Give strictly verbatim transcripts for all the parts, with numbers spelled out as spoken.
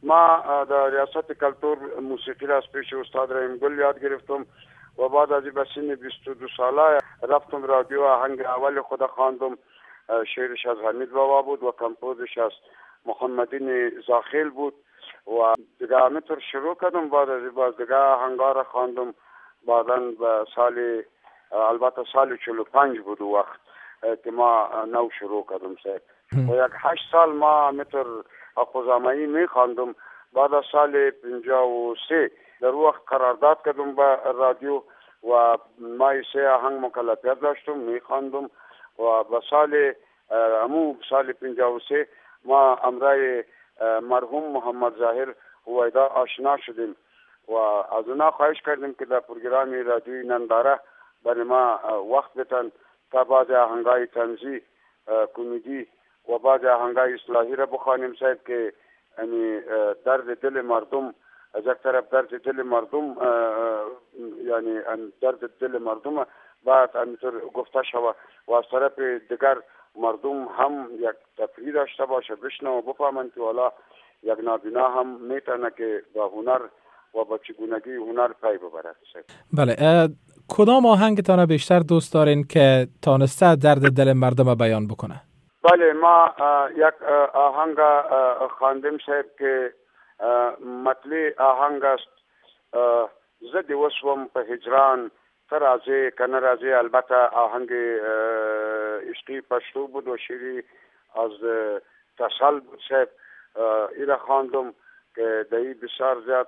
ما در ریاست کلتور موسیقی را از پیش استاد رحیم گل یاد گرفتم و بعد از به سن بیست و دو ساله رفتم رادیو. آهنگ اول خود خواندم، شعرش از حمید بابا بود و کمپوزش از محمدین زاخیل بود و دیگه همینطور شروع کردم. بعد از باز دیگه آهنگا را خواندم. بعدا به سال البته سال چهل و پنج بود وقت که ما نو شروع کردم سه و یک هشت سال ما همینطور آخوزامایی می خواندم. بعد از سال پنجاه و سه در وقت قرارداد کردم با رادیو و ما سه آهنگ مکلفیت داشتم می خواندم و به سال همون سال پنجاه و سه ما امرای مرحوم محمد ظاهر هویدا آشنا شدیم و از اونا خواهش کردیم که در پروگرام رادیوی ننداره برای ما وقت بتن تا بعض آهنگای طنزی، کمدی و بعض آهنگای اصلاحی را بخوانیم صاحب که یعنی درد دل مردم از یک طرف درد دل مردم یعنی درد دل مردم بعد همینطور گفته شود و از طرف دیگر مردم هم یک تفریح داشته باشه، بشنو و بفهمند که والا یک نابینا هم میتونه که با هنر و با چگونگی هنر پی ببرد. بله، کدام آهنگتان بیشتر دوست دارین که تانسته درد دل مردم بیان بکنه؟ بله، ما یک آهنگ خواندیم صاحب که مطلع آهنگ است زد وسوم په هجران ترازه کنه رازه. البته آهنگ عشقی پشتو بود و شیری از تسل بود صاحب. ایره خواندم که دایی بسیار زیاد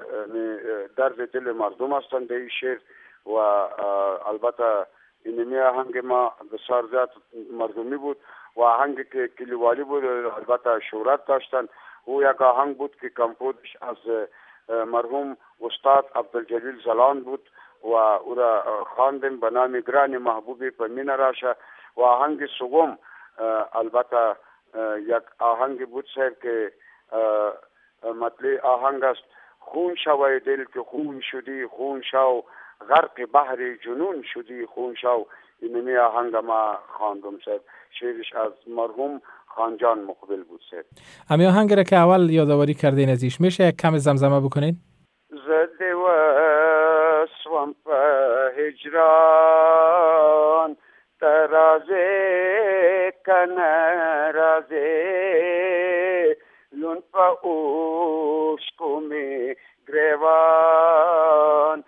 درد دل مردم هستند دایی شیر و البته اینمی آهنگ ما بسیار زیاد مردمی بود و آهنگ که کلیوالی بود البته شهرت داشتن. او یک آهنگ بود که کمپوزش از مرحوم استاد عبدالجلیل زلان بود و او را خواندیم به نام گران محبوبی په مینه راشه. و آهنگ سوم البته یک آهنگ بود صاحب که مطلع آهنگ است خون شوی دل که خون شدی خون شو غرق بحر جنون شدی خون شو. اینمی آهنگ ما خواندم صاحب، شعرش از مرحوم خانجان مقبل بود صاحب. امی آهنگ را که اول یادآوری کردین ازیش میشه یک کم زمزمه بکنین؟ زد و سوم په هجران ترازه کنه رازه لون په اوشکو می گریوان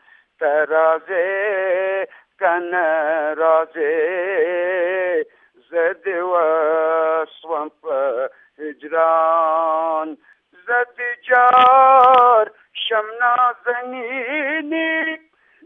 ترازه کنه رازه زد و سوم په هجران زد جار شمنا زنینی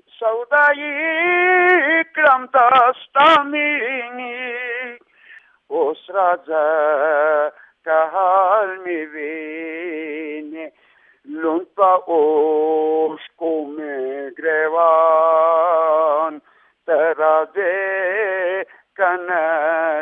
سودایی کرم داستا مینی اوس راځه که حال می وینی لون پا اوشکو می گریوان ترازه کنه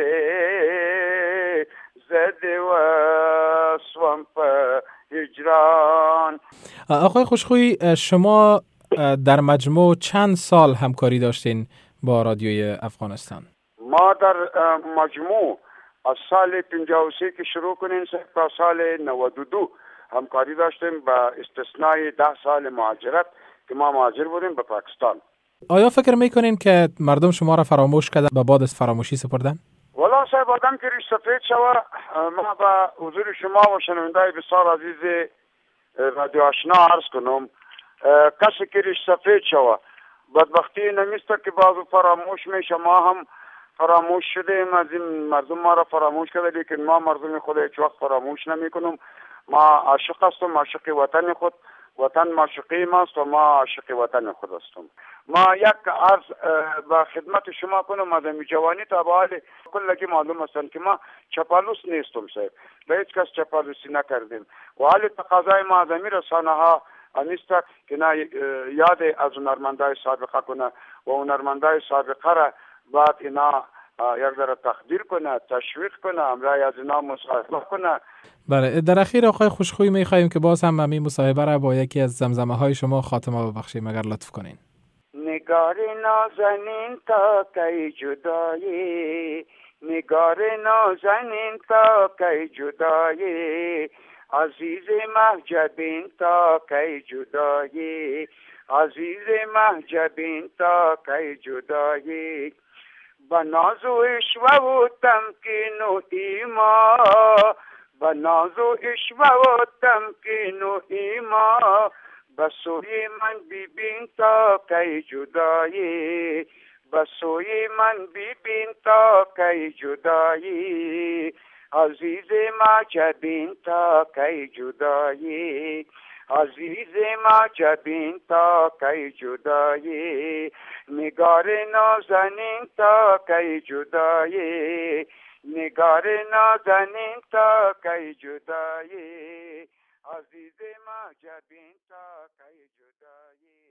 رازه زده و سوم په هجران. آقای خوشخوی، شما در مجموع چند سال همکاری داشتین با رادیوی افغانستان؟ ما در مجموع از سال پنجاه و سه که شروع کنیم تا سال نود و دو همکاری داشتیم با استثنای ده سال مهاجرت که ما مهاجر بودیم به پاکستان. آیا فکر میکنین که مردم شما را فراموش کرده و بعد از فراموشی سپردن؟ والا صاحب آدم که ریش سفید شوه، ما با حضور شما و شنوندای بسیار عزیز رادیو آشنا عرض کنم، کسی که ریش سفید شوه بدبختی نمیسته که بعضو فراموش میشه. ما هم فراموش شدیم، از این مردم ما را فراموش کرده، لیکن ما مردم خود هیچ وقت فراموش نمی کنم. ما عاشق هستم، عاشق وطن خود، وطن معشوقی ماست و ما عاشق وطن خود هستم. ما یک عرض با خدمت شما کنم، از می جوانی تا به حال کلگی معلوم هستند که ما چپالوس نیستم صاحب، به هیچ کس چپالوسی نکردیم و حال تقاضای ما از امیر رسانه ها انیسته که نه یاد از هنرمندای سابقه کنه و هنرمندای سابقه را بعد اینا یک ذره تقدیر کنه، تشویق کنه، امرای از اینا مصاحبه کنه. بله، در اخیر آقای خوشخوی میخواییم که باز هم همین مصاحبه را با یکی از زمزمه های شما خاتمه ببخشیم اگر لطف کنین. نگار نازنین تا کی جدایی، نگار نازنین تا کی جدایی، عزیز محجبین تا کی جدایی، عزیز محجبین تا کی جدایی. بناز و عشوه و تمکین و ایما، بناز و عشوه و تمکین و ایما، بسوی من ببین تا کی جدایی، بسوی من ببین تا کی جدایی. عزیز محجبین تا کی جدایی، عزیز محجبین تا کی جدایی. نگار نازنین تا کی جدایی، نگار نازنین تا کی جدایی. عزیز محجبین تا کی جدایی.